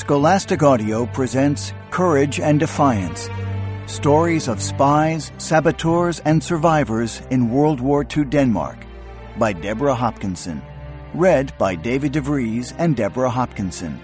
Scholastic Audio presents Courage and Defiance. Stories of spies, saboteurs, and survivors in World War II Denmark by Deborah Hopkinson. Read by David DeVries and Deborah Hopkinson.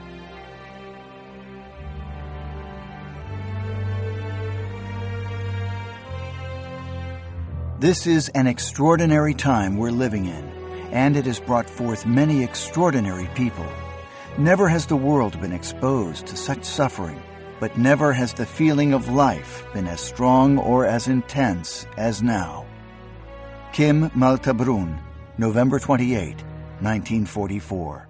This is an extraordinary time we're living in, and it has brought forth many extraordinary people. Never has the world been exposed to such suffering, but never has the feeling of life been as strong or as intense as now. Kim Malta-Brun, November 28, 1944.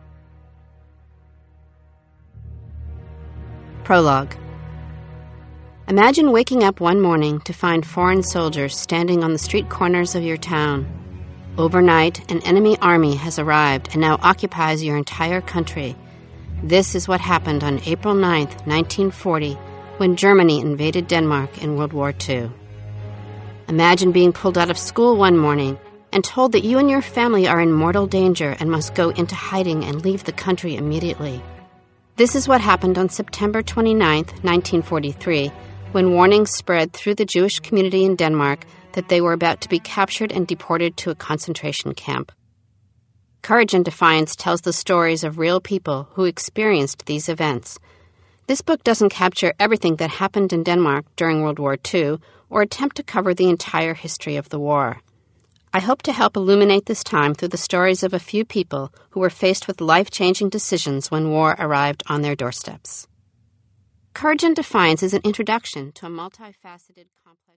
Prologue. Imagine waking up one morning to find foreign soldiers standing on the street corners of your town. Overnight, an enemy army has arrived and now occupies your entire country. This is what happened on April 9, 1940, when Germany invaded Denmark in World War II. Imagine being pulled out of school one morning and told that you and your family are in mortal danger and must go into hiding and leave the country immediately. This is what happened on September 29, 1943, when warnings spread through the Jewish community in Denmark that they were about to be captured and deported to a concentration camp. Courage and Defiance tells the stories of real people who experienced these events. This book doesn't capture everything that happened in Denmark during World War II or attempt to cover the entire history of the war. I hope to help illuminate this time through the stories of a few people who were faced with life-changing decisions when war arrived on their doorsteps. Courage and Defiance is an introduction to a multifaceted, complex